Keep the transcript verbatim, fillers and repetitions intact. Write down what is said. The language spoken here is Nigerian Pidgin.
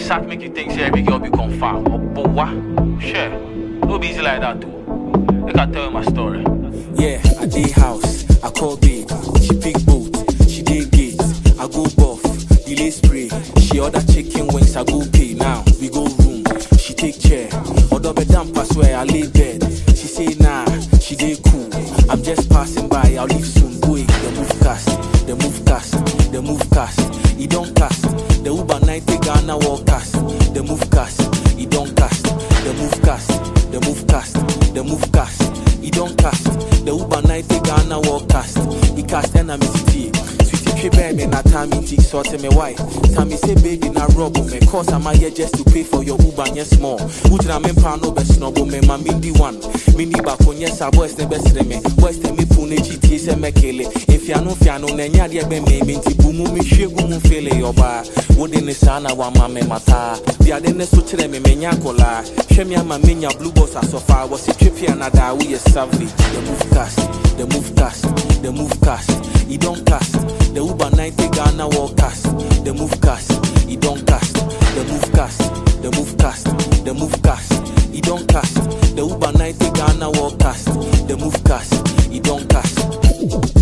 Sat make you think say every girl be confirmed. Oh, but what? Sure. No be easy like that too. I can tell you my story. Yeah, I did house, I call babe. She pick boat, she did gate. I go buff, delay spray. She order chicken wings, I go pay. Now we go room, she take chair. Order bed damp, I swear I lay bed. She say nah, she did cool. I'm just passing by, I'll leave soon. Go it, the move cast, the move cast, the move cast. He don't cast, the Uber ninety Ghana walk cast. The move cast, he don't cast, the move cast, the move cast, the move cast. He don't cast, the Uber ninety Ghana walk cast. He cast enemy city. Sweetie baby na time in tick sort me why. Tammy say baby na rob me. Cause I'm here just to pay for your Uber yes more. Utra me pa no be snob me ma mindi one. Mini ba konye sa boys ne best me. Boys ne me pune G T se me kele. If ya no fia no na nya de be me minti bumu me hwegu mu fele yoba. Wode ne sana wa ma me mata. Dia de ne so kire me me nya kola. Hwe me ama me nya blue boss asofa. Was it trip here na da we savage. The move cast, the move cast, the move cast. He don't cast, the Uber ninety Ghana walk cast. The move cast, he don't cast, the move cast, the move cast, the move cast. He don't cast, the Uber ninety Ghana walk cast. The move cast, he don't cast.